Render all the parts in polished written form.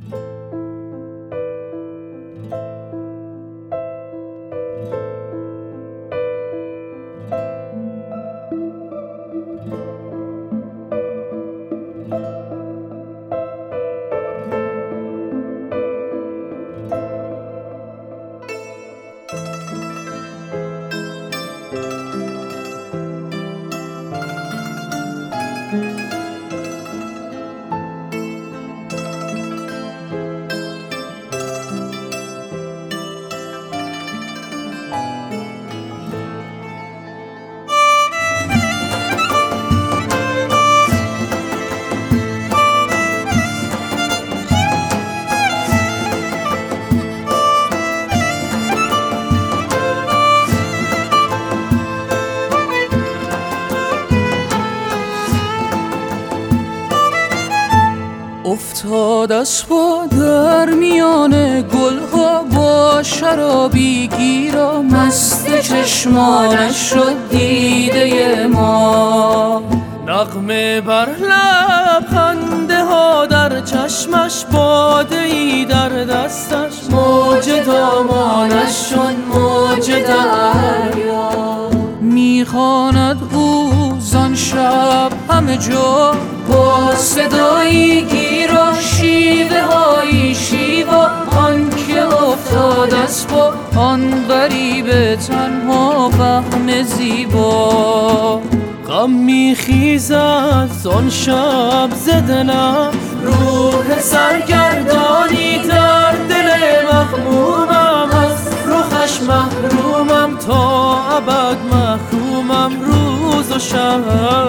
افتاد اسبا در میان گلها با شرابی گیرا، مست چشمانش شد دیده ما. نغمه بر لب، خنده ها در چشمش، باده ای در دستش، موج دامانش شد موج دریا. میخواند او زان شب همه جا با صدایی گیرا، شیوه هایی شیوا، آن که افتاد اسبا، آن غریب تنها فهم زیبا. غم میخیزد زان شب ز دلم، روح سرگردانی در دل مغمومم، از رخش محرومم تا ابد محرومم روز و شب.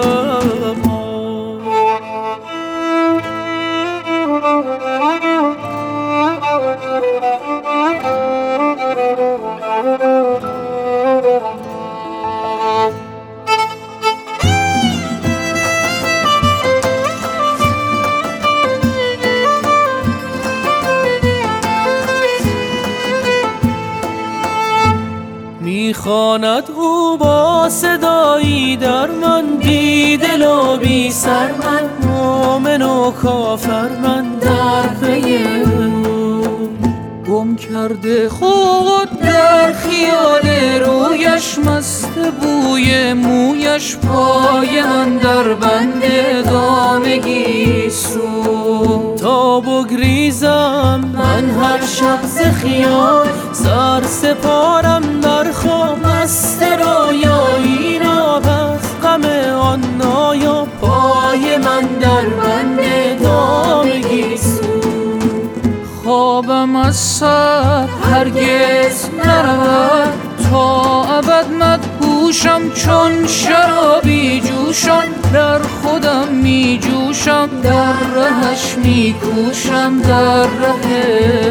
میخواند او با صدایی در من، بی دل و بی سر من، مومن و کافر من در پی او. گم کرده خود در خیال رویش، مست بوی مویش، پای من در بند دام گیسو. تا بگریزم من هر شب ز خیال، سر سپارم در خواب، مست رویایی را بس غم آن نایا، پای من در بند دام گیسو. خوابم از سر هرگز نرود، تا ابد مدهوشم چون شرابی جوشان، در خودم می جوشم، در رهش می کوشم، در ره